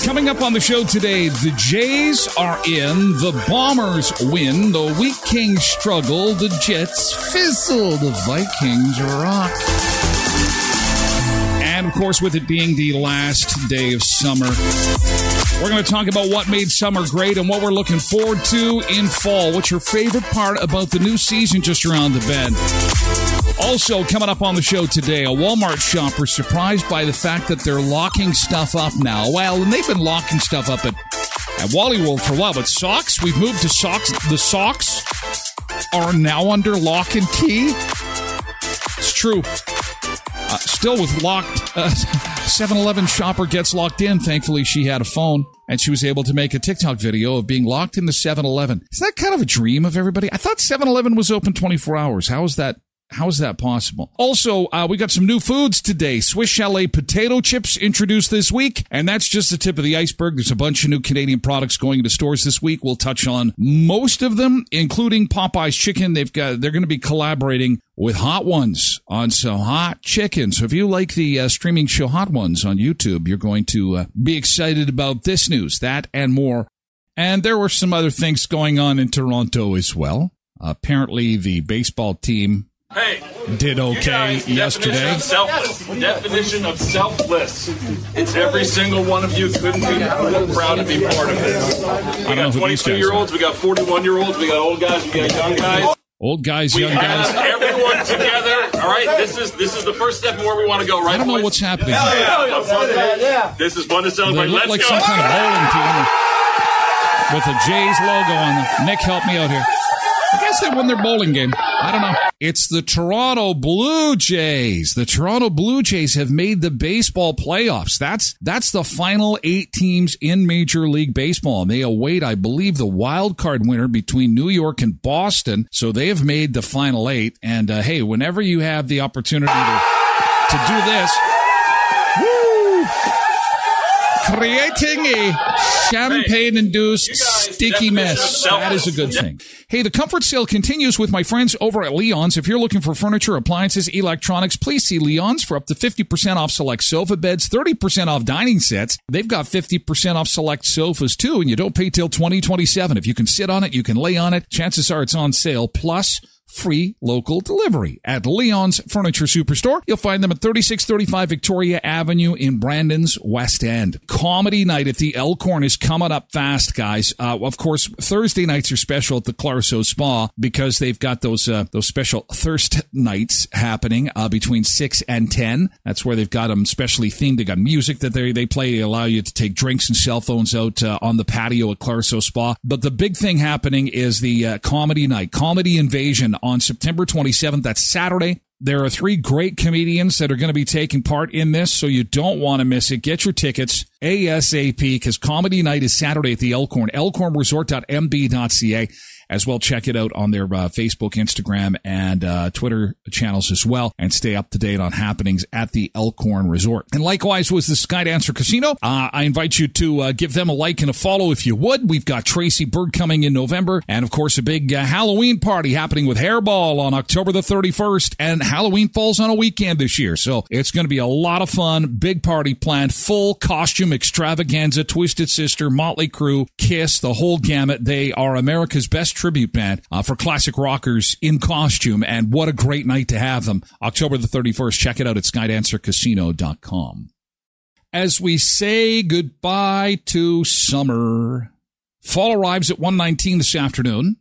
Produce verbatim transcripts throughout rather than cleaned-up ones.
Coming up on the show today, the Jays are in, the Bombers win, the Wheat Kings struggle, the Jets fizzle, the Vikings rock. And, of course, with it being the last day of summer, we're going to talk about what made summer great and what we're looking forward to in fall. What's your favorite part about the new season just around the bend? Also, coming up on the show today, a Walmart shopper surprised by the fact that they're locking stuff up now. Well, and they've been locking stuff up at, at Wally World for a while, but socks, we've moved to socks. The socks are now under lock and key. It's true. Uh, still with locked, uh, seven eleven shopper gets locked in. Thankfully, she had a phone, and she was able to make a TikTok video of being locked in the seven eleven. Is that kind of a dream of everybody? I thought seven eleven was open twenty-four hours. How is that? How is that possible? Also, uh, we got some new foods today. Swiss Chalet potato chips introduced this week, and that's just the tip of the iceberg. There's a bunch of new Canadian products going into stores this week. We'll touch on most of them, including Popeye's Chicken. They've got they're going to be collaborating with Hot Ones on some hot chicken. So if you like the uh, streaming show Hot Ones on YouTube, you're going to uh, be excited about this news, that and more. And there were some other things going on in Toronto as well. Uh, apparently, the baseball team Hey, did okay yesterday. Definition of selfless. Definition of selfless. It's every single one of you couldn't be more proud to be part of it. We got twenty-two-year-olds, we got forty-one-year-olds, we got old guys, we got young guys. Old guys, we young guys. We have everyone together. All right, this is this is the first step in where we want to go. Right? I don't know boys? what's happening. Hell yeah. yeah. This is fun to celebrate. They look Let's like go. some kind of bowling team with a Jays logo on them. Nick, help me out here. I guess they won their bowling game. I don't know. It's the Toronto Blue Jays. The Toronto Blue Jays have made the baseball playoffs. That's that's the final eight teams in Major League Baseball. And they await, I believe, the wild card winner between New York and Boston. So they have made the final eight. And, uh, hey, whenever you have the opportunity to, to do this, woo, creating a champagne-induced hey, sticky mess. That is a good thing. Hey, the comfort sale continues with my friends over at Leon's. If you're looking for furniture, appliances, electronics, please see Leon's for up to fifty percent off select sofa beds, thirty percent off dining sets. They've got fifty percent off select sofas, too, and you don't pay till twenty twenty-seven. If you can sit on it, you can lay on it. Chances are it's on sale, plus free local delivery. At Leon's Furniture Superstore, you'll find them at thirty-six thirty-five Victoria Avenue in Brandon's West End. Comedy night at the Elkhorn is coming up fast, guys. Uh, of course, Thursday nights are special at the Clarso Spa because they've got those uh, those special thirst nights happening uh, between six and ten. That's where they've got them specially themed. They got music that they they play. They allow you to take drinks and cell phones out uh, on the patio at Clarso Spa. But the big thing happening is the uh, comedy night, Comedy Invasion, on September twenty-seventh. That's Saturday. There are three great comedians that are going to be taking part in this, so you don't want to miss it. Get your tickets ASAP because Comedy Night is Saturday at the Elkhorn, elkhorn resort dot m b dot c a. As well, check it out on their uh, Facebook, Instagram, and uh, Twitter channels as well, and stay up to date on happenings at the Elkhorn Resort. And likewise was the Skydancer Casino. Uh, I invite you to uh, give them a like and a follow if you would. We've got Tracy Bird coming in November, and of course a big uh, Halloween party happening with Hairball on October the thirty-first, and Halloween falls on a weekend this year, so it's going to be a lot of fun. Big party planned, full costume extravaganza, Twisted Sister, Motley Crue, Kiss, the whole gamut. They are America's best tribute band uh, for classic rockers in costume, and what a great night to have them. October the thirty-first. Check it out at skydancer casino dot com. As we say goodbye to summer, fall arrives at one nineteen this afternoon,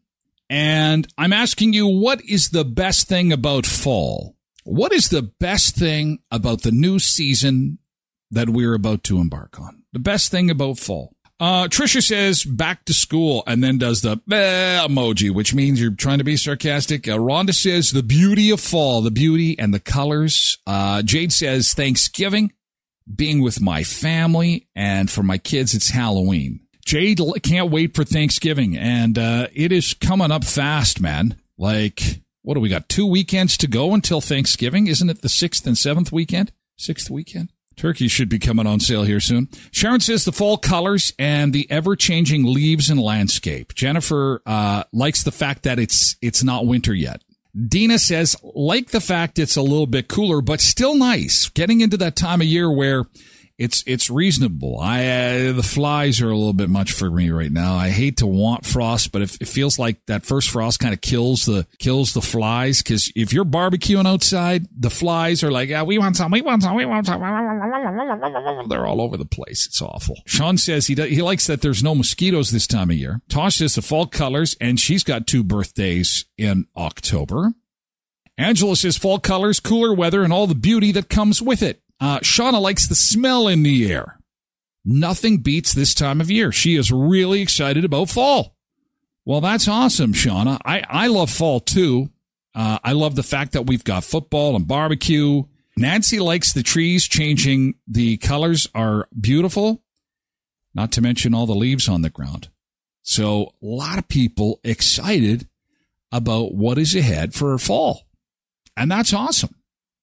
and I'm asking you, what is the best thing about fall? What is the best thing about the new season that we're about to embark on? The best thing about fall. Uh, Trisha says back to school and then does the eh, emoji, which means you're trying to be sarcastic. Uh, Rhonda says the beauty of fall, the beauty and the colors. Uh, Jade says Thanksgiving, being with my family, and for my kids, it's Halloween. Jade can't wait for Thanksgiving, and uh, it is coming up fast, man. Like, what do we got? Two weekends to go until Thanksgiving? Isn't it the sixth and seventh weekend? Sixth weekend? Turkey should be coming on sale here soon. Sharon says the fall colors and the ever-changing leaves and landscape. Jennifer uh, likes the fact that it's it's not winter yet. Dina says, like the fact it's a little bit cooler, but still nice. Getting into that time of year where It's it's reasonable. I uh, the flies are a little bit much for me right now. I hate to want frost, but if it feels like that first frost kind of kills the kills the flies, because if you're barbecuing outside, the flies are like, yeah, we want some, we want some, we want some. They're all over the place. It's awful. Sean says he does, he likes that there's no mosquitoes this time of year. Tosh says the fall colors, and she's got two birthdays in October. Angela says fall colors, cooler weather, and all the beauty that comes with it. Uh, Shauna likes the smell in the air. Nothing beats this time of year. She is really excited about fall. Well, that's awesome, Shauna. I, I love fall, too. Uh, I love the fact that we've got football and barbecue. Nancy likes the trees changing. The colors are beautiful, not to mention all the leaves on the ground. So a lot of people excited about what is ahead for fall. And that's awesome.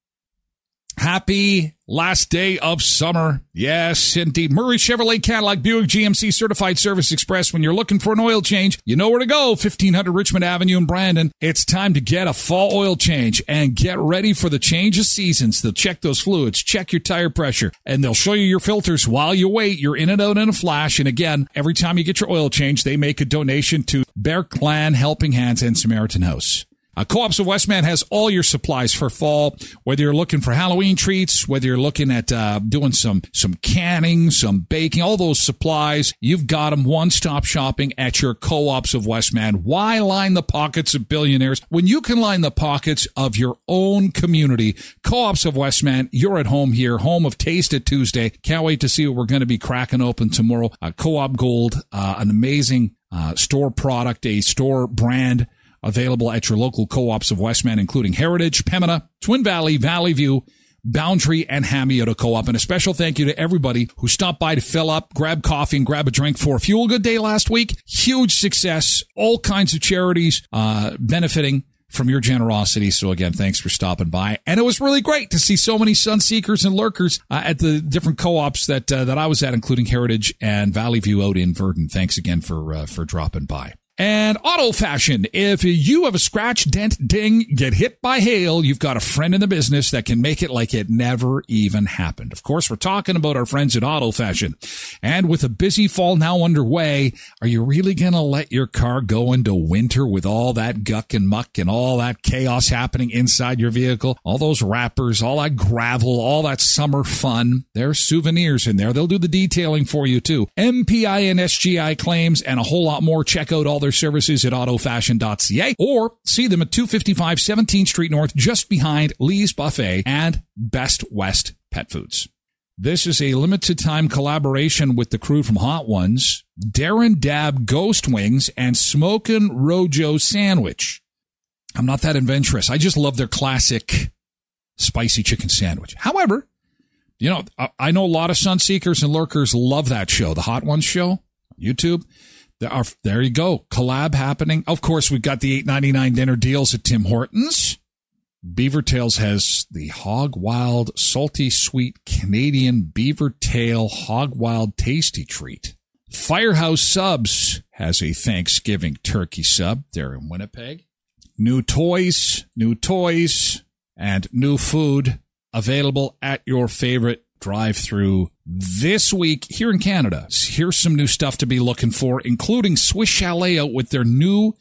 Happy last day of summer. Yes, indeed. Murray Chevrolet Cadillac Buick G M C Certified Service Express. When you're looking for an oil change, you know where to go. fifteen hundred Richmond Avenue in Brandon. It's time to get a fall oil change and get ready for the change of seasons. They'll check those fluids, check your tire pressure, and they'll show you your filters while you wait. You're in and out in a flash. And again, every time you get your oil change, they make a donation to Bear Clan, Helping Hands, and Samaritan House. Uh, Co-ops of Westman has all your supplies for fall, whether you're looking for Halloween treats, whether you're looking at uh, doing some some canning, some baking, all those supplies, you've got them one-stop shopping at your Co-ops of Westman. Why line the pockets of billionaires when you can line the pockets of your own community? Co-ops of Westman, you're at home here, home of Taste It Tuesday. Can't wait to see what we're going to be cracking open tomorrow. Uh, Co-op Gold, uh, an amazing uh, store product, a store brand, available at your local co-ops of Westman, including Heritage, Pembina, Twin Valley, Valley View, Boundary, and Hamiota Co-op. And a special thank you to everybody who stopped by to fill up, grab coffee, and grab a drink for Fuel Good Day last week. Huge success. All kinds of charities uh benefiting from your generosity. So again, thanks for stopping by. And it was really great to see so many sun seekers and lurkers uh, at the different co-ops that uh, that I was at, including Heritage and Valley View out in Verdon. Thanks again for uh, for dropping by. And Auto Fashion. If you have a scratch, dent, ding, get hit by hail, you've got a friend in the business that can make it like it never even happened. Of course, we're talking about our friends at Auto Fashion. And with a busy fall now underway, are you really going to let your car go into winter with all that guck and muck and all that chaos happening inside your vehicle? All those wrappers, all that gravel, all that summer fun. There's souvenirs in there. They'll do the detailing for you too. M P I and S G I claims and a whole lot more. Check out all their services at auto fashion dot c a or see them at two fifty-five seventeenth Street North, just behind Lee's Buffet and Best West Pet Foods. This is a limited time collaboration with the crew from Hot Ones, Darren Dab Ghost Wings, and Smokin' Rojo Sandwich. I'm not that adventurous. I just love their classic spicy chicken sandwich. However, you know, I know a lot of sun seekers and lurkers love that show, the Hot Ones show, YouTube. There, are, there you go. Collab happening. Of course, we've got the eight ninety-nine dinner deals at Tim Hortons. Beaver Tails has the Hog Wild Salty Sweet Canadian Beaver Tail Hog Wild Tasty Treat. Firehouse Subs has a Thanksgiving turkey sub there in Winnipeg. New toys, new toys, and new food available at your favorite drive-through this week here in Canada. Here's some new stuff to be looking for, including Swiss Chalet out with their new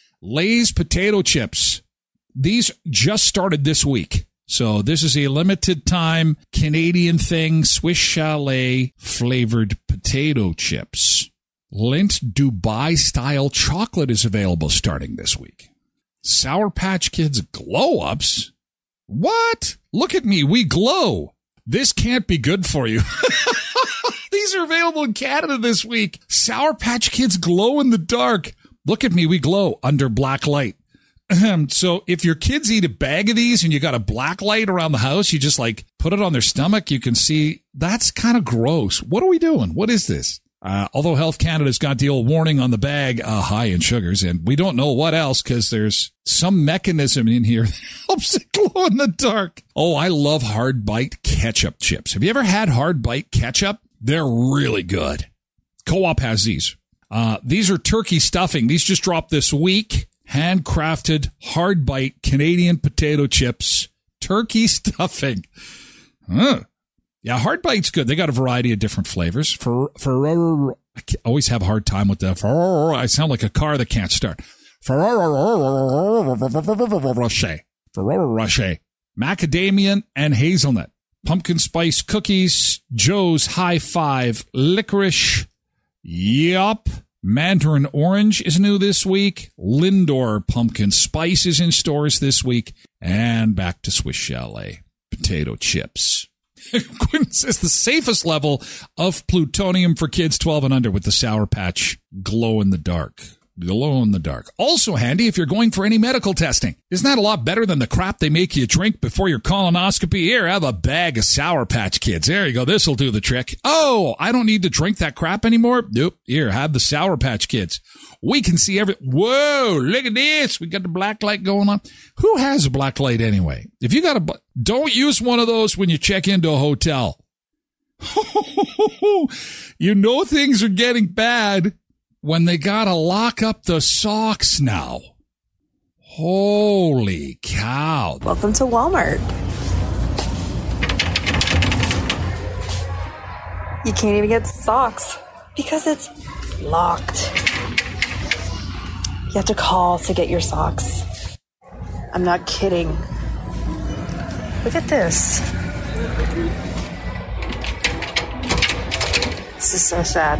Lay's potato chips. These just started this week. So this is a limited time Canadian thing, Swiss Chalet flavored potato chips. Lindt Dubai style chocolate is available starting this week. Sour Patch Kids glow-ups? What? Look at me, we glow. This can't be good for you. These are available in Canada this week. Sour Patch Kids glow in the dark. Look at me, we glow under black light. So if your kids eat a bag of these and you got a black light around the house, you just like put it on their stomach, you can see that's kind of gross. What are we doing? What is this? Uh, although Health Canada's got the old warning on the bag, uh, high in sugars, and we don't know what else because there's some mechanism in here that helps it glow in the dark. Oh, I love Hard Bite ketchup chips. Have you ever had Hard Bite ketchup? They're really good. Co-op has these. Uh, these are turkey stuffing. These just dropped this week. Handcrafted Hard Bite Canadian potato chips, turkey stuffing. Huh. Yeah, Hard Bite's good. They got a variety of different flavors. For Ferrero, I always have a hard time with that. Ferrero, I sound like a car that can't start. Ferrero Rocher. Ferrero Rocher. Macadamia and hazelnut. Pumpkin spice cookies. Joe's High Five. Licorice. Yup. Mandarin Orange is new this week. Lindor Pumpkin Spice is in stores this week. And back to Swiss Chalet. Potato chips. Quinn says the safest level of plutonium for kids twelve and under with the Sour Patch glow in the dark. Glow in the dark. Also handy if you're going for any medical testing. Isn't that a lot better than the crap they make you drink before your colonoscopy? Here, have a bag of Sour Patch Kids. There you go. This'll do the trick. Oh, I don't need to drink that crap anymore? Nope. Here, have the Sour Patch Kids. We can see every... Whoa, look at this. We got the black light going on. Who has a black light anyway? If you got a... Don't use one of those when you check into a hotel. You know things are getting bad when they gotta lock up the socks now. Holy cow. Welcome to Walmart. You can't even get socks because it's locked. You have to call to get your socks. I'm not kidding. Look at this. This is so sad.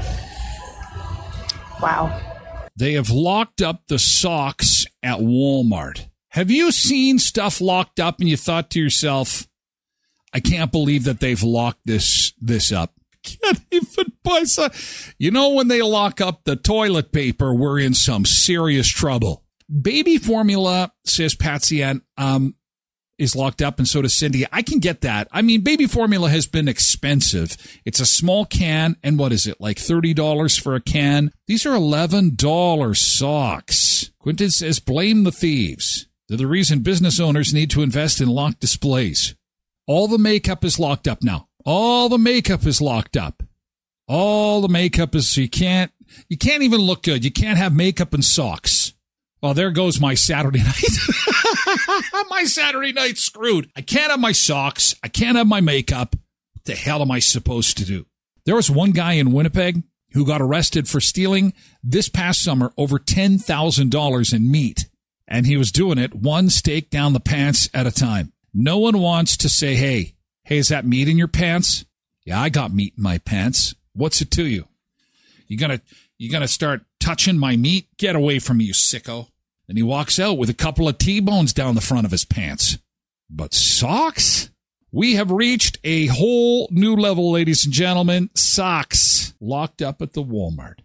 Wow. They have locked up the socks at Walmart. Have you seen stuff locked up and you thought to yourself, I can't believe that they've locked this this up. Can't even buy some. You know, when they lock up the toilet paper, we're in some serious trouble. Baby formula, says Patsy, and um, is locked up, and so does Cindy. I can get that. I mean, baby formula has been expensive. It's a small can, and what is it, like thirty dollars for a can? These are eleven dollars socks. Quentin says, blame the thieves. They're the reason business owners need to invest in locked displays. All the makeup is locked up now. All the makeup is locked up. All the makeup is, you can't, you can't even look good. You can't have makeup and socks. Well, there goes my Saturday night. My Saturday night's screwed. I can't have my socks. I can't have my makeup. What the hell am I supposed to do? There was one guy in Winnipeg who got arrested for stealing this past summer over ten thousand dollars in meat. And he was doing it one steak down the pants at a time. No one wants to say, hey, hey, is that meat in your pants? Yeah, I got meat in my pants. What's it to you? You gonna, you gonna start touching my meat? Get away from me, you sicko. And he walks out with a couple of T-bones down the front of his pants. But socks? We have reached a whole new level, ladies and gentlemen. Socks locked up at the Walmart.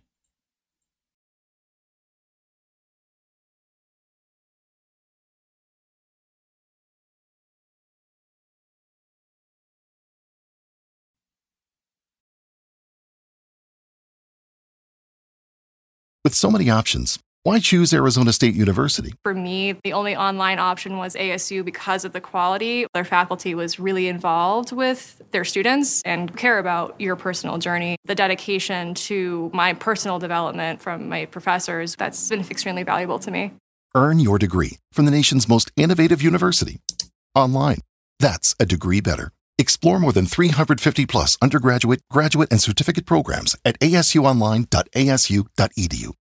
With so many options, why choose Arizona State University? For me, the only online option was A S U because of the quality. Their faculty was really involved with their students and care about your personal journey. The dedication to my personal development from my professors, that's been extremely valuable to me. Earn your degree from the nation's most innovative university. Online. That's a degree better. Explore more than three hundred fifty plus undergraduate, graduate, and certificate programs at a s u online dot a s u dot e d u.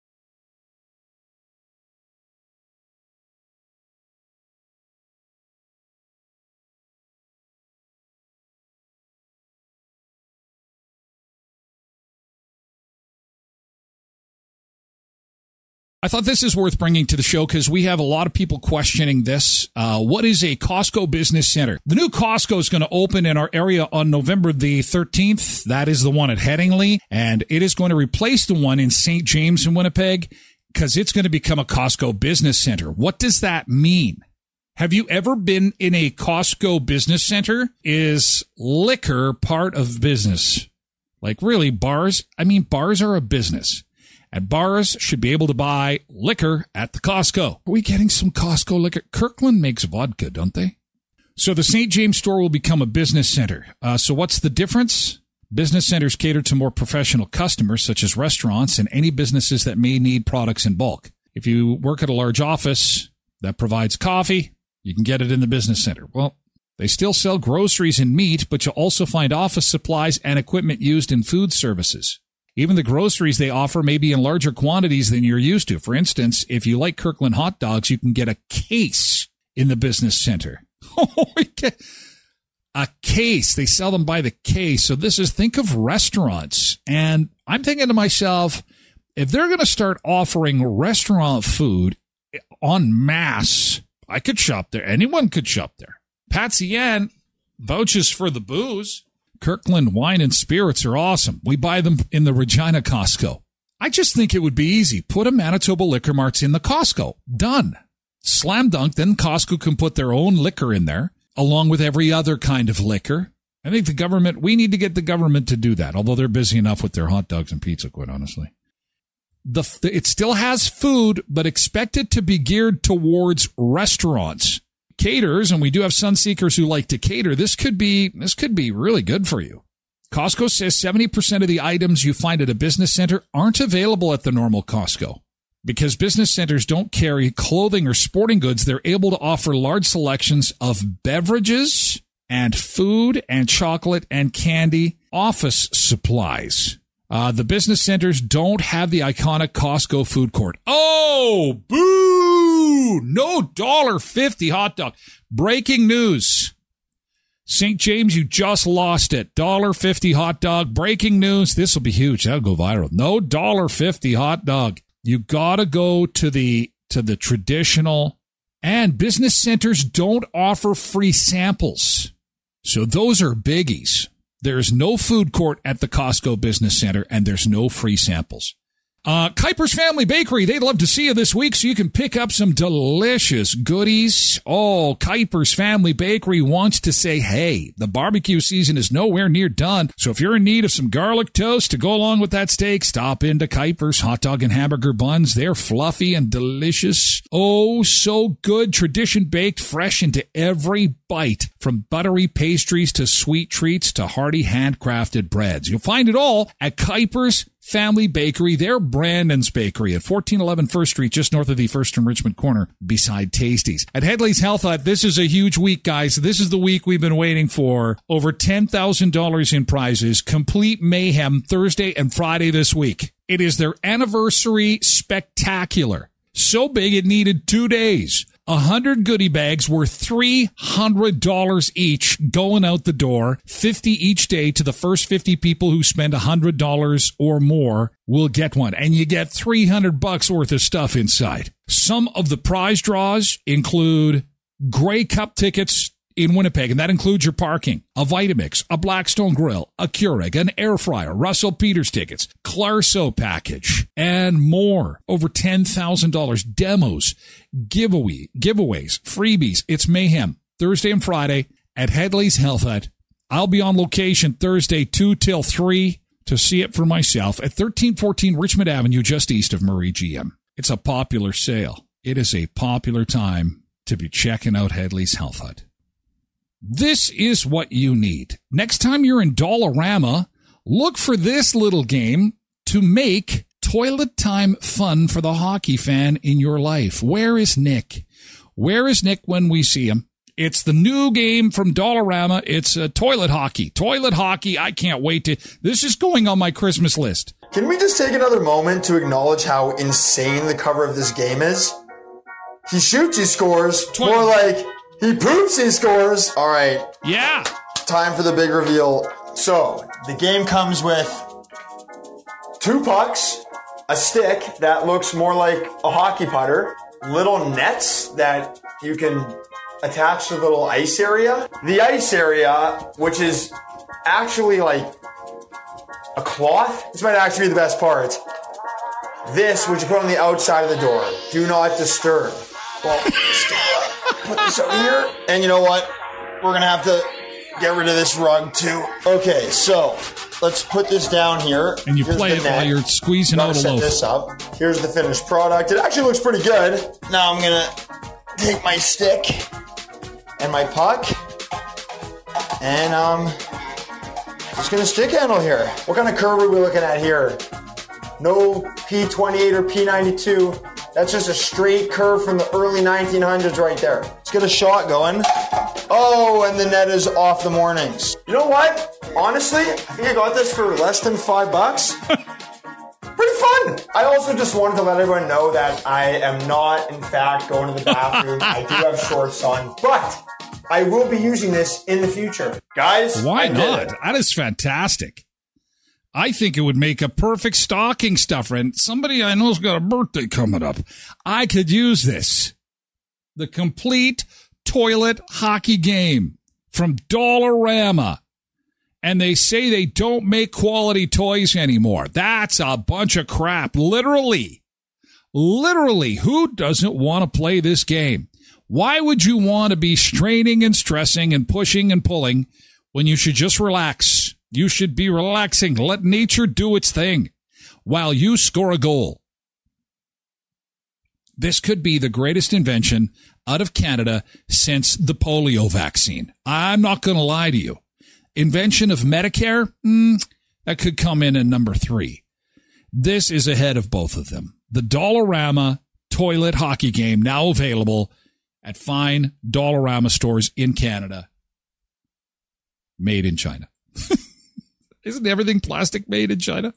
I thought this is worth bringing to the show because we have a lot of people questioning this. Uh, what is a Costco Business Center? The new Costco is going to open in our area on November the thirteenth. That is the one at Headingley, and it is going to replace the one in Saint James in Winnipeg because it's going to become a Costco Business Center. What does that mean? Have you ever been in a Costco Business Center? Is liquor part of business? Like really, bars? I mean, bars are a business. And bars should be able to buy liquor at the Costco. Are we getting some Costco liquor? Kirkland makes vodka, don't they? So the Saint James store will become a business center. Uh, so what's the difference? Business centers cater to more professional customers, such as restaurants and any businesses that may need products in bulk. If you work at a large office that provides coffee, you can get it in the business center. Well, They still sell groceries and meat, but you'll also find office supplies and equipment used in food services. Even the groceries they offer may be in larger quantities than you're used to. For instance, if you like Kirkland hot dogs, you can get a case in the business center. A case. They sell them by the case. So this is, think of restaurants. And I'm thinking to myself, if they're going to start offering restaurant food en masse, I could shop there. Anyone could shop there. Patsy Ann vouches for the booze. Kirkland Wine and Spirits are awesome. We buy them in the Regina Costco. I just think it would be easy. Put a Manitoba Liquor Marts in the Costco. Done. Slam dunk. Then Costco can put their own liquor in there, along with every other kind of liquor. I think the government, we need to get the government to do that, although they're busy enough with their hot dogs and pizza, quite honestly. The, it still has food, but expect it to be geared towards restaurants. Caterers, and we do have Sunseekers who like to cater. This could be, this could be really good for you. Costco says seventy percent of the items you find at a business center aren't available at the normal Costco. Because business centers don't carry clothing or sporting goods, they're able to offer large selections of beverages and food and chocolate and candy, office supplies. Uh, the business centers don't have the iconic Costco food court. Oh, boo! No one dollar fifty hot dog. Breaking news. Saint James, you just lost it. one dollar fifty hot dog. Breaking news. This will be huge. That'll go viral. No one dollar fifty hot dog. You gotta go to the to the traditional, and business centers don't offer free samples. So those are biggies. There's no food court at the Costco Business Center, and there's no free samples. Uh, Kuiper's Family Bakery, they'd love to see you this week so you can pick up some delicious goodies. Oh, Kuiper's Family Bakery wants to say, hey, the barbecue season is nowhere near done. So if you're in need of some garlic toast to go along with that steak, stop into Kuiper's hot dog and hamburger buns. They're fluffy and delicious. Oh, so good. Tradition baked fresh into every bite. From buttery pastries to sweet treats to hearty handcrafted breads. You'll find it all at Kuiper's Family Bakery. They're Brandon's Bakery at fourteen eleven First Street, just north of the First and Richmond corner, beside Tasties. At Headley's Health Hut, this is a huge week, guys. This is the week we've been waiting for. Over ten thousand dollars in prizes. Complete mayhem Thursday and Friday this week. It is their anniversary spectacular. So big it needed two days. A hundred goodie bags worth three hundred dollars each going out the door. fifty each day to the first fifty people who spend a hundred dollars or more will get one. And you get three hundred bucks worth of stuff inside. Some of the prize draws include Grey Cup tickets in Winnipeg, and that includes your parking, a Vitamix, a Blackstone Grill, a Keurig, an air fryer, Russell Peters tickets, Clarso package, and more. Over ten thousand dollars. Demos, giveaway, giveaways, freebies. It's mayhem. Thursday and Friday at Headley's Health Hut. I'll be on location Thursday two till three to see it for myself at thirteen fourteen Richmond Avenue, just east of Murray G M. It's a popular sale. It is a popular time to be checking out Headley's Health Hut. This is what you need. Next time you're in Dollarama, look for this little game to make toilet time fun for the hockey fan in your life. Where is Nick? Where is Nick when we see him? It's the new game from Dollarama. It's uh, toilet hockey. Toilet hockey. I can't wait to. This is going on my Christmas list. Can we just take another moment to acknowledge how insane the cover of this game is? He shoots, he scores. Toilet. More like he poops, he scores. All right. Yeah. Time for the big reveal. So, the game comes with two pucks, a stick that looks more like a hockey putter, little nets that you can attach to the little ice area. The ice area, which is actually like a cloth. This might actually be the best part. This, which you put on the outside of the door. Do not disturb. Well, put this over here. And you know what? We're going to have to get rid of this rug too. Okay, so let's put this down here. And you Here's play it net. While you're squeezing out a set loaf. This up. Here's the finished product. It actually looks pretty good. Now I'm going to take my stick and my puck. And um, just going to stick handle here. What kind of curve are we looking at here? No P twenty-eight or P ninety-two. That's just a straight curve from the early nineteen hundreds right there. Let's get a shot going. Oh, and the net is off the mornings. You know what? Honestly, I think I got this for less than five bucks. Pretty fun. I also just wanted to let everyone know that I am not, in fact, going to the bathroom. I do have shorts on, but I will be using this in the future. Guys, why I not? That is fantastic. I think it would make a perfect stocking stuffer. And somebody I know's got a birthday coming up. I could use this. The complete toilet hockey game from Dollarama. And they say they don't make quality toys anymore. That's a bunch of crap. Literally. Literally. Who doesn't want to play this game? Why would you want to be straining and stressing and pushing and pulling when you should just relax? You should be relaxing. Let nature do its thing while you score a goal. This could be the greatest invention out of Canada since the polio vaccine. I'm not going to lie to you. Invention of Medicare, mm, that could come in at number three. This is ahead of both of them. The Dollarama toilet hockey game now available at fine Dollarama stores in Canada. Made in China. Isn't everything plastic made in China?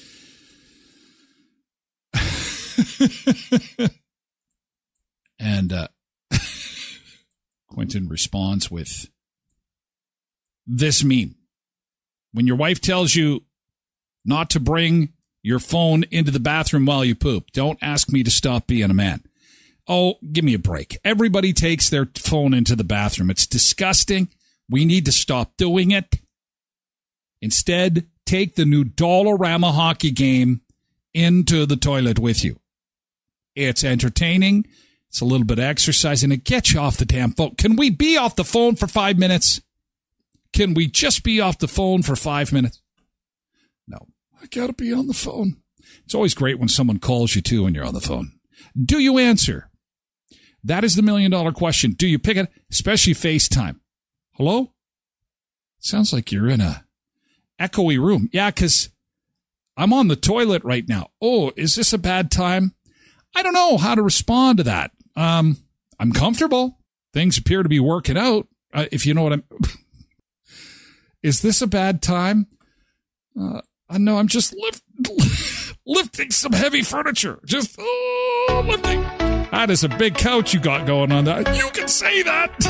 And uh, Quentin responds with this meme. When your wife tells you not to bring your phone into the bathroom while you poop, don't ask me to stop being a man. Oh, give me a break. Everybody takes their phone into the bathroom. It's disgusting. We need to stop doing it. Instead, take the new Dollarama hockey game into the toilet with you. It's entertaining. It's a little bit of exercise, and it gets you off the damn phone. Can we be off the phone for five minutes? Can we just be off the phone for five minutes? No, I got to be on the phone. It's always great when someone calls you, too, when you're on the phone. Do you answer? That is the million-dollar question. Do you pick it? Especially FaceTime. Hello? Sounds like you're in a echoey room. Yeah, because I'm on the toilet right now. Oh, is this a bad time? I don't know how to respond to that. Um, I'm comfortable. Things appear to be working out, uh, if you know what I'm... Is this a bad time? Uh, I know I'm just lift, lifting some heavy furniture. Just oh, lifting. That is a big couch you got going on there. You can say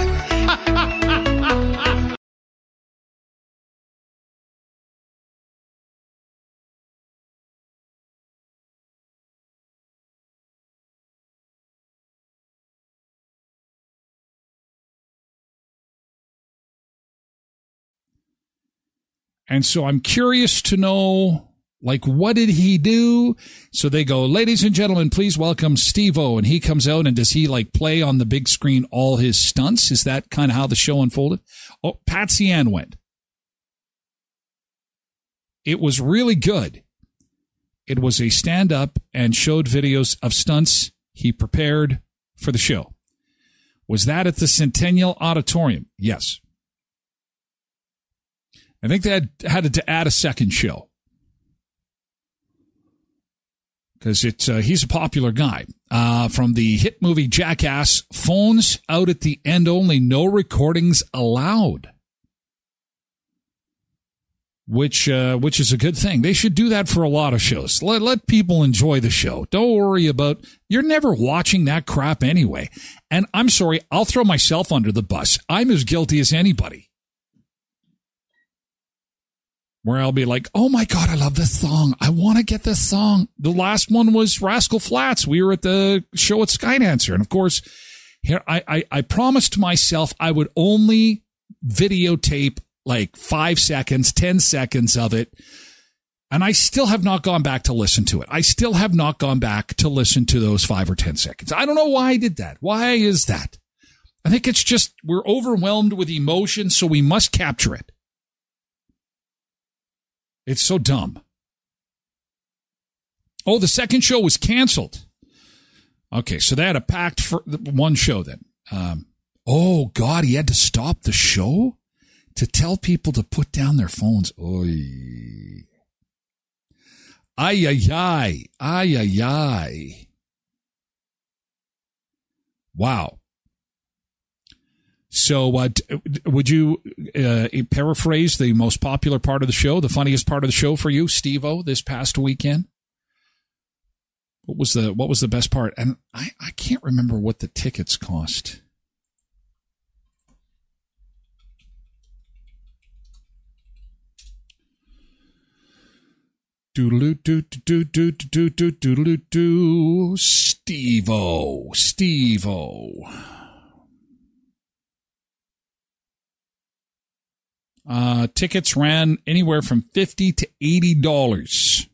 that. And so I'm curious to know, like, what did he do? So they go, ladies and gentlemen, please welcome Steve-O. And he comes out, and does he, like, play on the big screen all his stunts? Is that kind of how the show unfolded? Oh, Patsy Ann went. It was really good. It was a stand-up and showed videos of stunts he prepared for the show. Was that at the Centennial Auditorium? Yes. I think they had, had to add a second show because it's uh, he's a popular guy. Uh, from the hit movie Jackass, phones out at the end only, no recordings allowed, which uh, which is a good thing. They should do that for a lot of shows. Let let people enjoy the show. Don't worry about, you're never watching that crap anyway. And I'm sorry, I'll throw myself under the bus. I'm as guilty as anybody. Where I'll be like, oh my God, I love this song. I want to get this song. The last one was Rascal Flatts. We were at the show at Skydancer. And of course, here I, I, I promised myself I would only videotape like five seconds, ten seconds of it. And I still have not gone back to listen to it. I still have not gone back to listen to those five or ten seconds. I don't know why I did that. Why is that? I think it's just we're overwhelmed with emotion, so we must capture it. It's so dumb. Oh, the second show was canceled. Okay, so they had a packed for one show then. Um, oh, God, he had to stop the show to tell people to put down their phones. Oy. Ay, ay, ay. Ay, ay, ay. Wow. So uh, would you uh, paraphrase the most popular part of the show, the funniest part of the show for you, Steve-O, this past weekend? What was the what was the best part? And I, I can't remember what the tickets cost. Doodle doo doo doo doo doo doo doo. Steve-O, Steve-O. Uh, tickets ran anywhere from fifty to eighty dollars.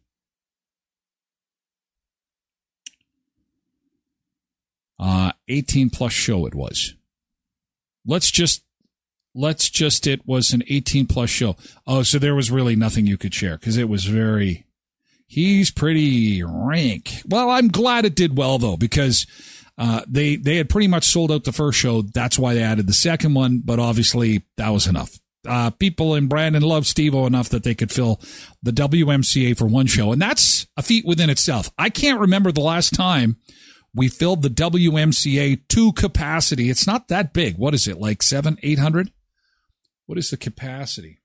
Uh, eighteen plus show it was. Let's just, let's just, it was an eighteen plus show. Oh, so there was really nothing you could share because it was very, he's pretty rank. Well, I'm glad it did well though, because, uh, they, they had pretty much sold out the first show. That's why they added the second one, but obviously that was enough. Uh, people in Brandon love Steve-O enough that they could fill the W M C A for one show. And that's a feat within itself. I can't remember the last time we filled the W M C A to capacity. It's not that big. What is it, like seven, eight hundred? What is the capacity?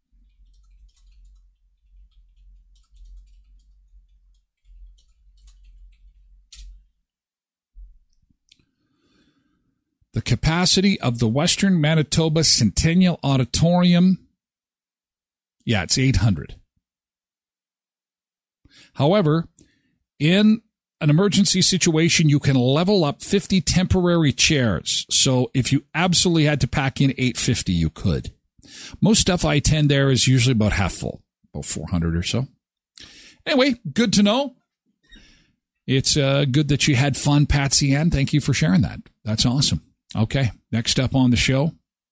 The capacity of the Western Manitoba Centennial Auditorium, yeah, it's eight hundred. However, in an emergency situation, you can level up fifty temporary chairs. So if you absolutely had to pack in eight fifty, you could. Most stuff I attend there is usually about half full, about four hundred or so. Anyway, good to know. It's uh, good that you had fun, Patsy Ann. Thank you for sharing that. That's awesome. Okay, next up on the show.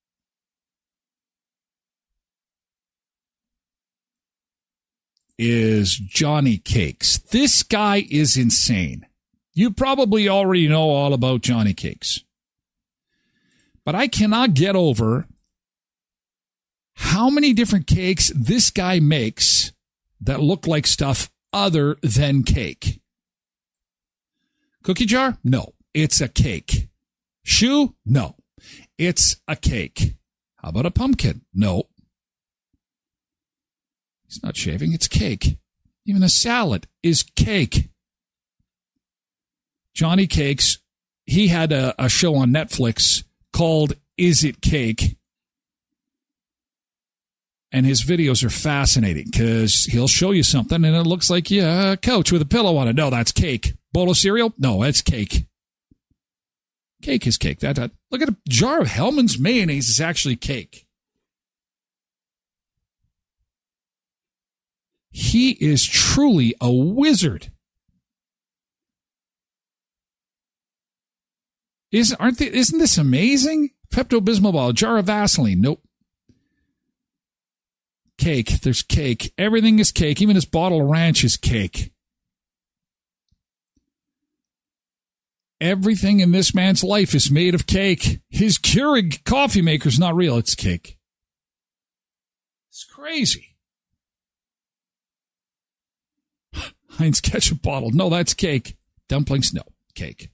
Is Johnny Cakes. This guy is insane. You probably already know all about Johnny Cakes. But I cannot get over how many different cakes this guy makes that look like stuff other than cake. Cookie jar? No, it's a cake. Shoe? No, it's a cake. How about a pumpkin? No. He's not shaving, it's cake. Even a salad is cake. Johnny Cakes, he had a, a show on Netflix called Is It Cake? And his videos are fascinating because he'll show you something and it looks like yeah, a couch with a pillow on it. No, that's cake. Bowl of cereal? No, it's cake. Cake is cake. That, that look at a jar of Hellman's mayonnaise is actually cake. He is truly a wizard. Isn't aren't they, isn't this amazing? Pepto-Bismol ball, a jar of Vaseline. Nope. Cake. There's cake. Everything is cake. Even his bottle of ranch is cake. Everything in this man's life is made of cake. His Keurig coffee maker is not real. It's cake. It's crazy. Heinz ketchup bottle. No, that's cake. Dumplings. No, cake.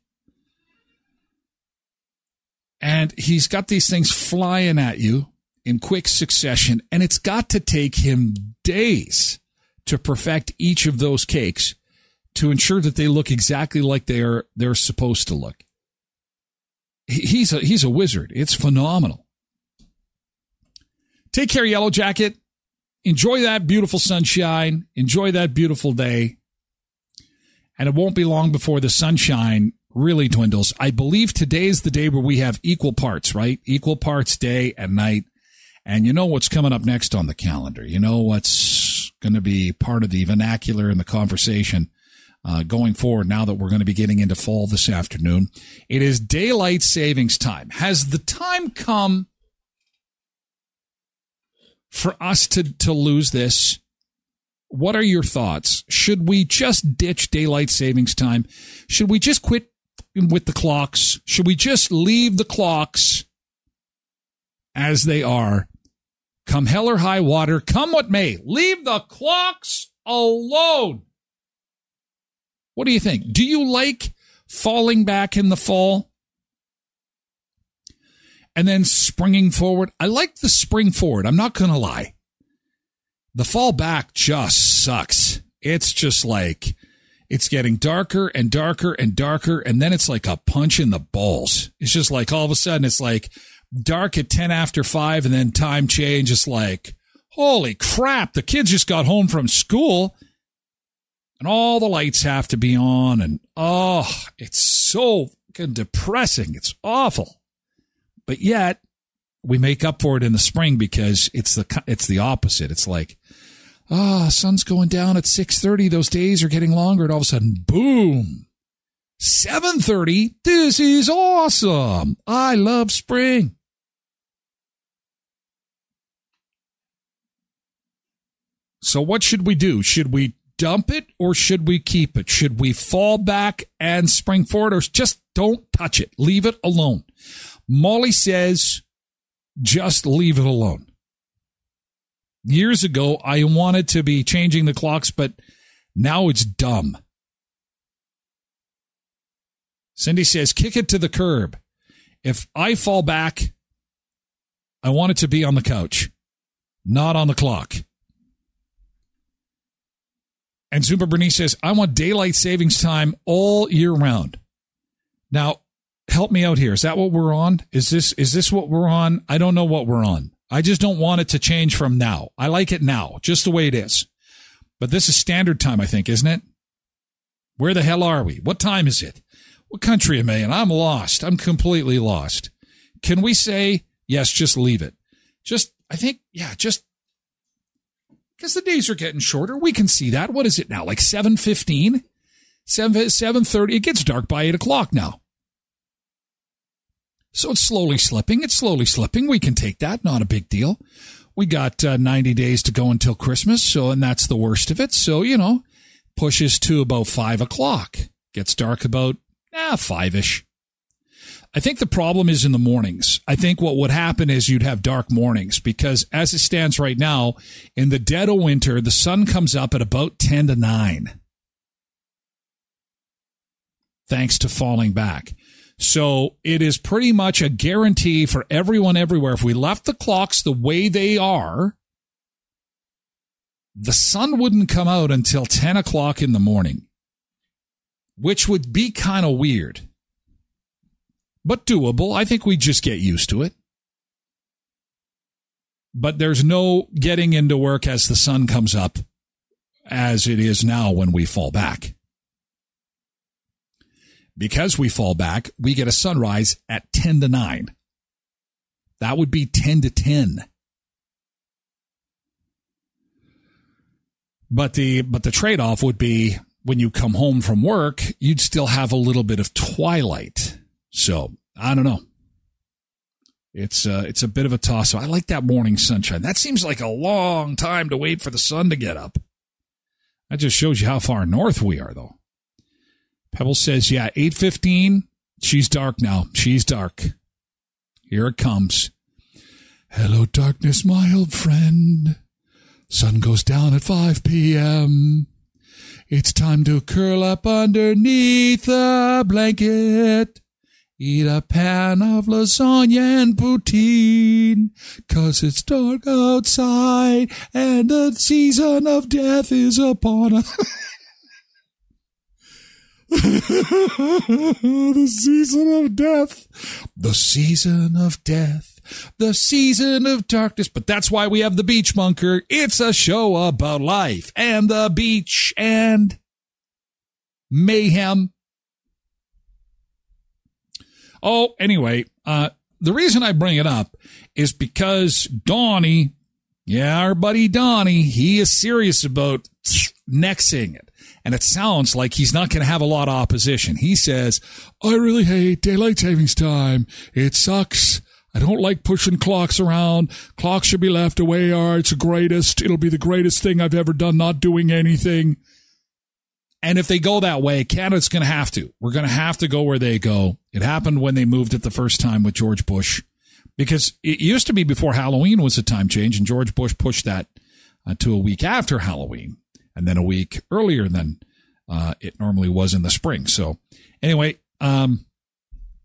And he's got these things flying at you in quick succession, and it's got to take him days to perfect each of those cakes to ensure that they look exactly like they're they're supposed to look. He's a he's a wizard. It's phenomenal. Take care, Yellow Jacket. Enjoy that beautiful sunshine. Enjoy that beautiful day. And it won't be long before the sunshine really dwindles. I believe today is the day where we have equal parts, right? Equal parts day and night. And you know what's coming up next on the calendar. You know what's going to be part of the vernacular and the conversation uh, going forward now that we're going to be getting into fall this afternoon. It is daylight savings time. Has the time come for us to, to lose this? What are your thoughts? Should we just ditch daylight savings time? Should we just quit with the clocks? Should we just leave the clocks as they are? Come hell or high water, come what may, leave the clocks alone. What do you think? Do you like falling back in the fall? and then springing forward. I like the spring forward. I'm not going to lie. The fall back just sucks. It's just like, it's getting darker and darker and darker, and then it's like a punch in the balls. It's just like all of a sudden it's like dark at ten after five, and then time change. It's like, holy crap, the kids just got home from school, and all the lights have to be on, and oh, it's so fucking depressing. It's awful. But yet, we make up for it in the spring because it's the it's the opposite. It's like, ah, oh, sun's going down at six thirty. Those days are getting longer. And all of a sudden, boom, seven thirty. This is awesome. I love spring. So what should we do? Should we dump it or should we keep it? Should we fall back and spring forward, or just don't touch it? Leave it alone. Molly says, just leave it alone. Years ago, I wanted to be changing the clocks, but now it's dumb. Cindy says, kick it to the curb. If I fall back, I want it to be on the couch, not on the clock. And Super Bernice says, I want daylight savings time all year round. Now, help me out here. Is that what we're on? Is this, is this what we're on? I don't know what we're on. I just don't want it to change from now. I like it now, just the way it is. But this is standard time, I think, isn't it? Where the hell are we? What time is it? What country am I in? I'm lost. I'm completely lost. Can we say, yes, just leave it? Just, I think, yeah, just, because the days are getting shorter. We can see that. What is it now? Like seven fifteen? seven thirty? It gets dark by eight o'clock now. So it's slowly slipping. It's slowly slipping. We can take that. Not a big deal. We got uh, ninety days to go until Christmas. So, and that's the worst of it. So, you know, pushes to about five o'clock. Gets dark about, ah, five-ish. I think the problem is in the mornings. I think what would happen is you'd have dark mornings because as it stands right now, in the dead of winter, the sun comes up at about ten to nine. Thanks to falling back. So it is pretty much a guarantee for everyone everywhere. If we left the clocks the way they are, the sun wouldn't come out until ten o'clock in the morning, which would be kind of weird, but doable. I think we just get used to it. But there's no getting into work as the sun comes up as it is now when we fall back. Because we fall back, we get a sunrise at ten to nine. That would be ten to ten. But the but the trade-off would be when you come home from work, you'd still have a little bit of twilight. So, I don't know. It's uh, it's a bit of a toss. So I like that morning sunshine. That seems like a long time to wait for the sun to get up. That just shows you how far north we are, though. Pebble says, yeah, eight fifteen. She's dark now. She's dark. Here it comes. Hello, darkness, my old friend. Sun goes down at five p.m. It's time to curl up underneath a blanket. Eat a pan of lasagna and poutine. 'Cause it's dark outside and the season of death is upon us. The season of death, the season of death, the season of darkness. But that's why we have the Beach Bunker. It's a show about life and the beach and mayhem. Oh, anyway, uh, the reason I bring it up is because Donnie, yeah, our buddy Donnie, he is serious about nexing it. And it sounds like he's not going to have a lot of opposition. He says, I really hate daylight savings time. It sucks. I don't like pushing clocks around. Clocks should be left away. Are it's the greatest. It'll be the greatest thing I've ever done, not doing anything. And if they go that way, Canada's going to have to. We're going to have to go where they go. It happened when they moved it the first time with George Bush. Because it used to be before Halloween was a time change, and George Bush pushed that uh, to a week after Halloween. And then a week earlier than uh, it normally was in the spring. So anyway, um,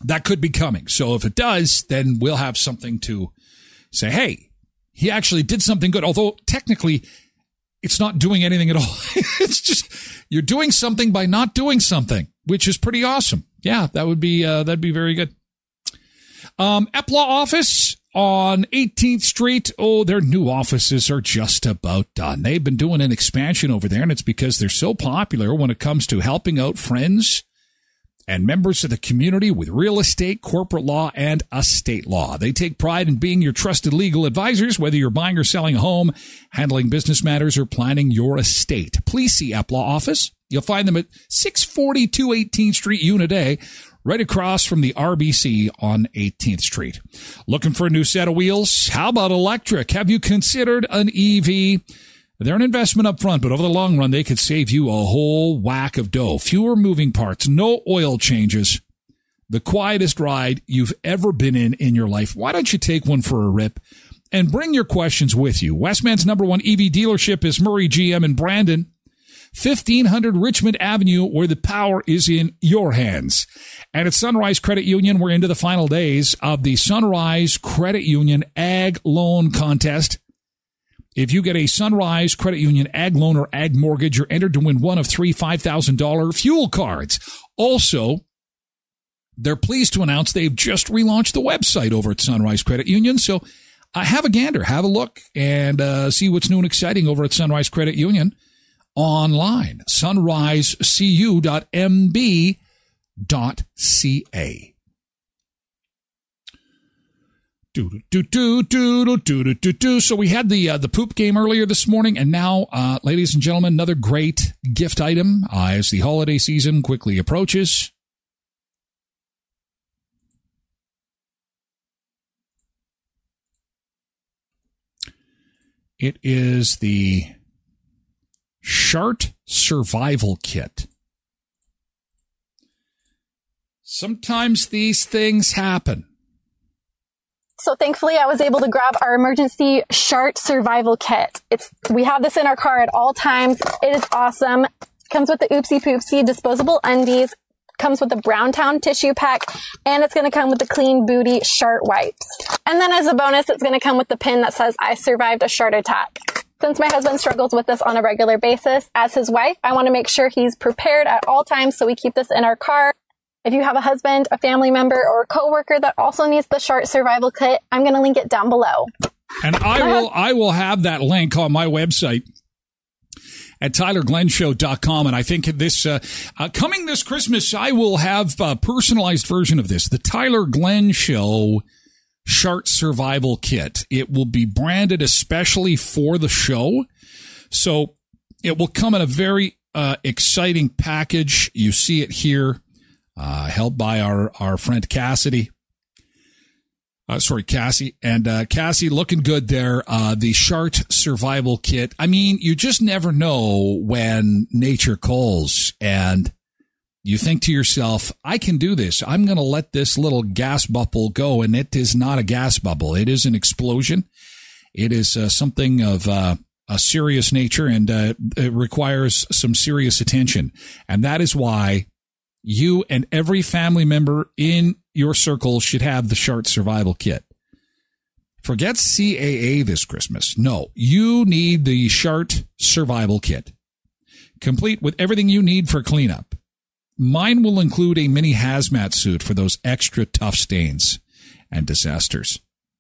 that could be coming. So if it does, then we'll have something to say, hey, he actually did something good. Although technically it's not doing anything at all. It's just, you're doing something by not doing something, which is pretty awesome. Yeah, that would be, uh, that'd be very good. Um, E P L A office on eighteenth Street. Oh, their new offices are just about done. They've been doing an expansion over there, and it's because they're so popular when it comes to helping out friends and members of the community with real estate, corporate law, and estate law. They take pride in being your trusted legal advisors, whether you're buying or selling a home, handling business matters, or planning your estate. Please see E P L A office. You'll find them at six forty-two eighteenth Street, Unit A, right across from the R B C on eighteenth Street. Looking for a new set of wheels? How about electric? Have you considered an E V? They're an investment up front, but over the long run, they could save you a whole whack of dough. Fewer moving parts, no oil changes. The quietest ride you've ever been in in your life. Why don't you take one for a rip and bring your questions with you? Westman's number one E V dealership is Murray G M in Brandon, fifteen hundred Richmond Avenue, where the power is in your hands. And at Sunrise Credit Union, we're into the final days of the Sunrise Credit Union Ag Loan Contest. If you get a Sunrise Credit Union Ag Loan or Ag Mortgage, you're entered to win one of three five thousand dollars fuel cards. Also, they're pleased to announce they've just relaunched the website over at Sunrise Credit Union. So uh, have a gander, have a look, and uh, see what's new and exciting over at Sunrise Credit Union online. sunrise c u dot m b dot c a. Do do do do do do do do. So we had the uh, the poop game earlier this morning, and now, uh, ladies and gentlemen, another great gift item uh, as the holiday season quickly approaches. It is the Shart Survival Kit. Sometimes these things happen. So thankfully, I was able to grab our emergency Shart Survival Kit. It's we have this in our car at all times. It is awesome. Comes with the Oopsie Poopsie disposable undies. Comes with the Browntown tissue pack, and it's going to come with the Clean Booty Shart wipes. And then as a bonus, it's going to come with the pin that says, I survived a Shart attack. Since my husband struggles with this on a regular basis, as his wife, I want to make sure he's prepared at all times, so we keep this in our car. If you have a husband, a family member, or a coworker that also needs the Shart Survival Kit, I'm going to link it down below. And I will I will have that link on my website at tyler glenn show dot com. And I think this uh, uh, coming this Christmas, I will have a personalized version of this, the Tyler Glenn Show Shart Survival Kit. It will be branded especially for the show. So it will come in a very uh, exciting package. You see it here. Uh, held by our, our friend Cassidy. Uh, sorry, Cassie. And, uh, Cassie looking good there. Uh, the Shart Survival Kit. I mean, you just never know when nature calls and you think to yourself, I can do this. I'm going to let this little gas bubble go. And it is not a gas bubble. It is an explosion. It is uh, something of, uh, a serious nature, and, uh, it requires some serious attention. And that is why you and every family member in your circle should have the Shart Survival Kit. Forget C A A this Christmas. No, you need the Shart Survival Kit, complete with everything you need for cleanup. Mine will include a mini hazmat suit for those extra tough stains and disasters.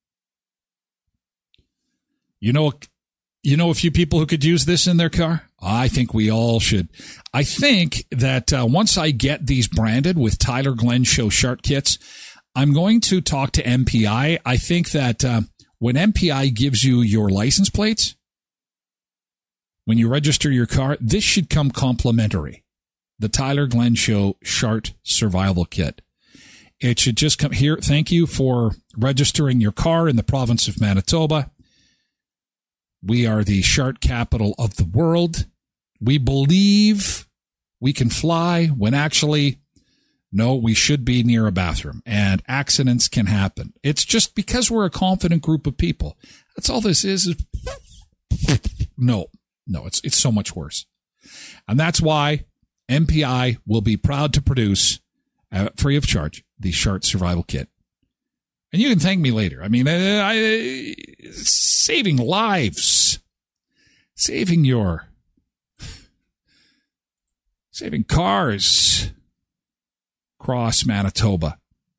You know, you know a few people who could use this in their car? I think we all should. I think that uh, once I get these branded with Tyler Glenn Show Shart Kits, I'm going to talk to M P I. I think that uh, when M P I gives you your license plates, when you register your car, this should come complimentary. The Tyler Glenn Show Shart Survival Kit. It should just come here. Thank you for registering your car in the province of Manitoba. We are the Shart capital of the world. We believe we can fly when actually, no, we should be near a bathroom, and accidents can happen. It's just because we're a confident group of people. That's all this is. No, no, it's it's so much worse. And that's why M P I will be proud to produce uh, free of charge, the Chart Survival Kit. And you can thank me later. I mean, I, I, saving lives, saving your, saving cars across Manitoba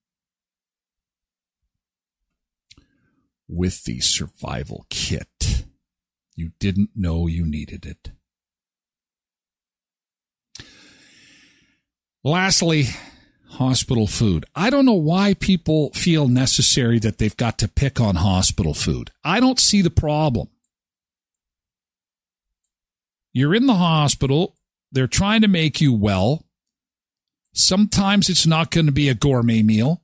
with the survival kit. You didn't know you needed it. Lastly, hospital food. I don't know why people feel necessary that they've got to pick on hospital food. I don't see the problem. You're in the hospital. They're trying to make you well. Sometimes it's not going to be a gourmet meal.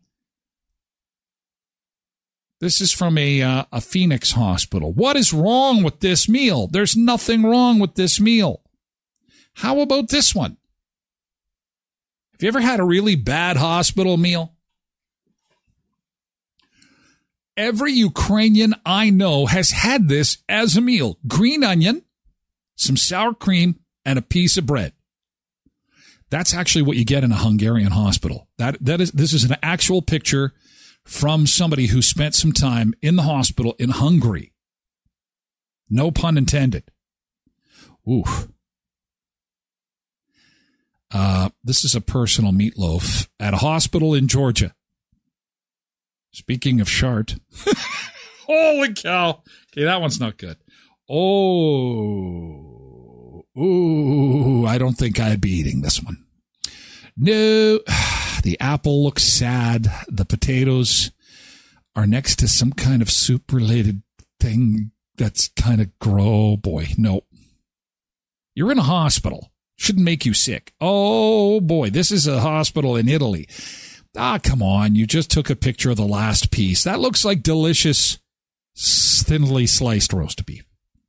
This is from a uh, a Phoenix hospital. What is wrong with this meal? There's nothing wrong with this meal. How about this one? Have you ever had a really bad hospital meal? Every Ukrainian I know has had this as a meal. Green onion, some sour cream, and a piece of bread. That's actually what you get in a Hungarian hospital. That that is this is an actual picture from somebody who spent some time in the hospital in Hungary. No pun intended. Oof. Uh, this is a personal meatloaf at a hospital in Georgia. Speaking of Chart. Holy cow. Okay, that one's not good. Oh. Ooh, I don't think I'd be eating this one. No. The apple looks sad. The potatoes are next to some kind of soup-related thing that's kind of grow. Boy, no. You're in a hospital. Shouldn't make you sick. Oh, boy, this is a hospital in Italy. Ah, come on. You just took a picture of the last piece. That looks like delicious, thinly sliced roast beef.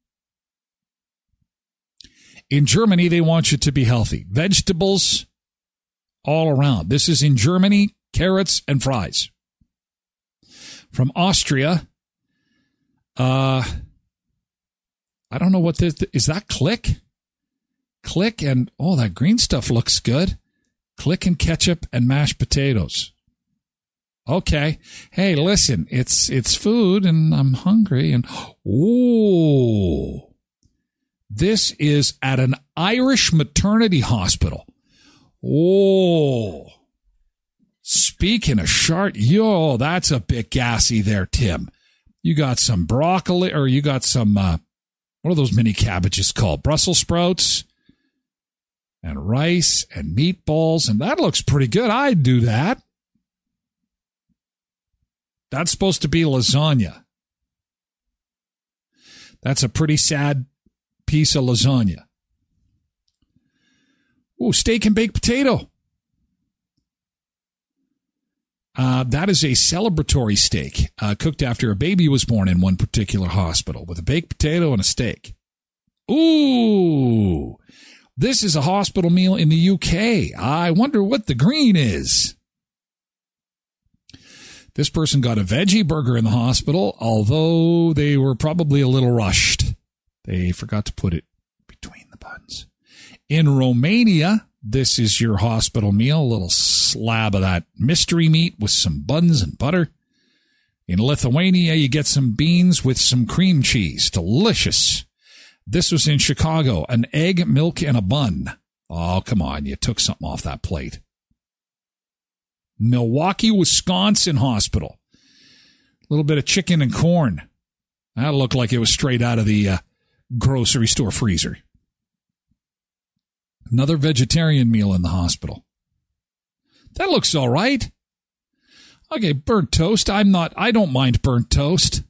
In Germany, they want you to be healthy. Vegetables all around. This is in Germany, carrots and fries. From Austria, uh, I don't know what this is. That Click? Click and, oh, that green stuff looks good. Click and ketchup and mashed potatoes. Okay. Hey, listen, it's it's food and I'm hungry. And, oh, this is at an Irish maternity hospital. Oh, speaking of Chart, yo, that's a bit gassy there, Tim. You got some broccoli, or you got some, uh, what are those mini cabbages called? Brussels sprouts and rice and meatballs, and that looks pretty good. I'd do that. That's supposed to be lasagna. That's a pretty sad piece of lasagna. Ooh, steak and baked potato. Uh, that is a celebratory steak uh, cooked after a baby was born in one particular hospital with a baked potato and a steak. Ooh, this is a hospital meal in the U K. I wonder what the green is. This person got a veggie burger in the hospital, although they were probably a little rushed. They forgot to put it between the buns. In Romania, this is your hospital meal, a little slab of that mystery meat with some buns and butter. In Lithuania, you get some beans with some cream cheese. Delicious. This was in Chicago, an egg, milk, and a bun. Oh, come on, you took something off that plate. Milwaukee, Wisconsin hospital. A little bit of chicken and corn. That looked like it was straight out of the uh, grocery store freezer. Another vegetarian meal in the hospital. That looks all right. Okay, burnt toast. I'm not, I don't mind burnt toast.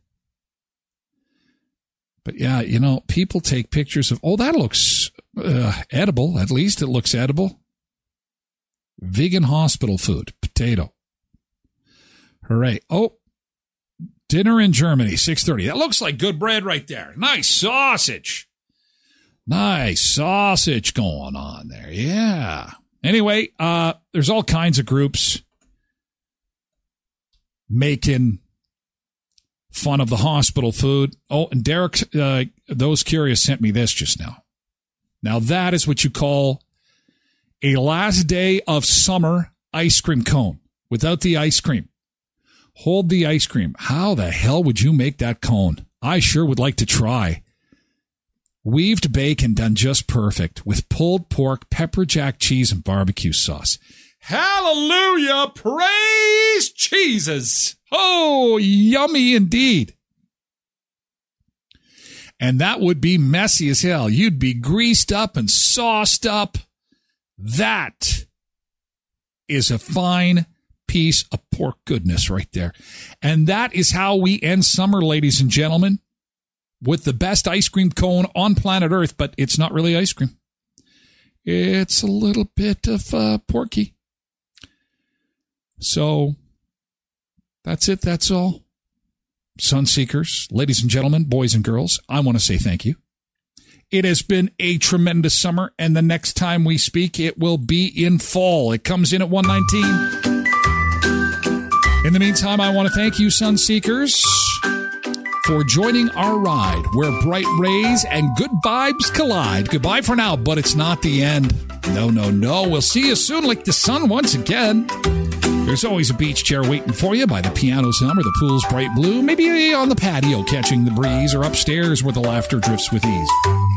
But yeah, you know, people take pictures of, oh, that looks uh, edible. At least it looks edible. Vegan hospital food, potato. Hooray. Oh, dinner in Germany, six thirty. That looks like good bread right there. Nice sausage. Nice sausage going on there. Yeah. Anyway, uh, there's all kinds of groups making fun of the hospital food. Oh, and Derek, uh, those curious sent me this just now. Now that is what you call a last day of summer ice cream cone without the ice cream. Hold the ice cream. How the hell would you make that cone? I sure would like to try. Weaved bacon done just perfect with pulled pork, pepper jack cheese, and barbecue sauce. Hallelujah! Praise Jesus! Oh, yummy indeed. And that would be messy as hell. You'd be greased up and sauced up. That is a fine piece of pork goodness right there. And that is how we end summer, ladies and gentlemen, with the best ice cream cone on planet Earth, but it's not really ice cream. It's a little bit of uh, porky. So that's it. That's all. Sunseekers, ladies and gentlemen, boys and girls, I want to say thank you. It has been a tremendous summer, and the next time we speak, it will be in fall. It comes in at one nineteen. In the meantime, I want to thank you, Sunseekers, for joining our ride where bright rays and good vibes collide. Goodbye for now, but it's not the end. No, no, no. We'll see you soon like the sun once again. There's always a beach chair waiting for you by the piano's hum or the pool's bright blue, maybe on the patio catching the breeze, or upstairs where the laughter drifts with ease.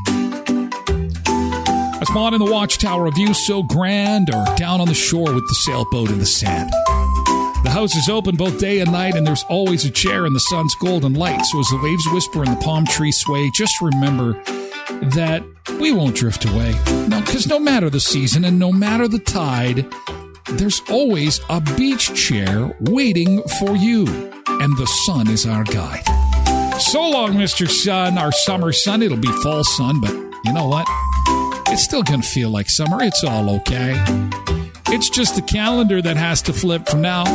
A spot in the watchtower, a view so grand, or down on the shore with the sailboat in the sand. The house is open both day and night, and there's always a chair in the sun's golden light. So as the waves whisper and the palm trees sway, just remember that we won't drift away. No, because no matter the season and no matter the tide, there's always a beach chair waiting for you. And the sun is our guide. So long, Mister Sun, our summer sun. It'll be fall sun, but you know what? It's still going to feel like summer. It's all okay. It's just the calendar that has to flip from now.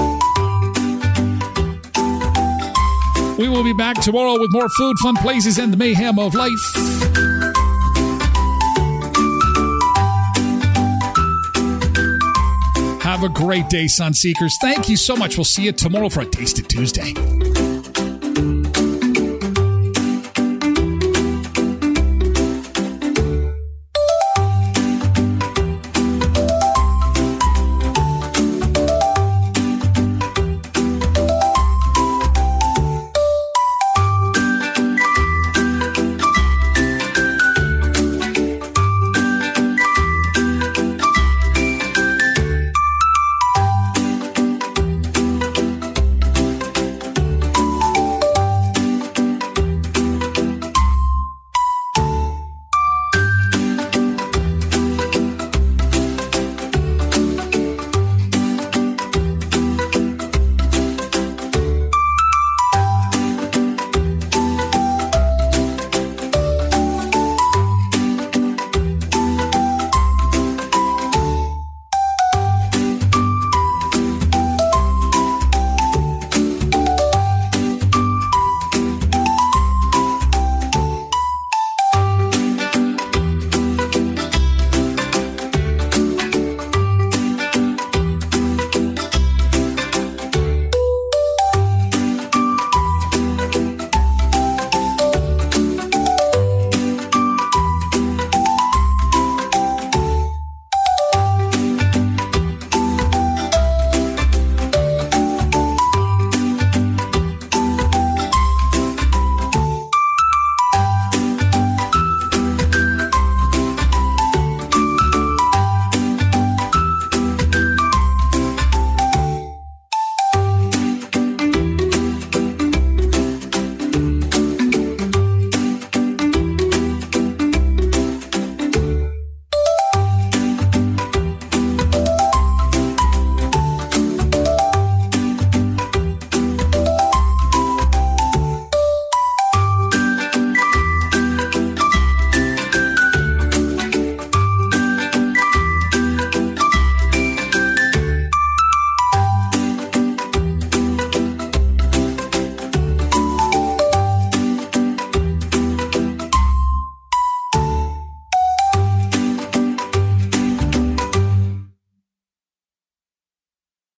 We will be back tomorrow with more food, fun places, and the mayhem of life. Have a great day, Sunseekers. Thank you so much. We'll see you tomorrow for a Taste It Tuesday.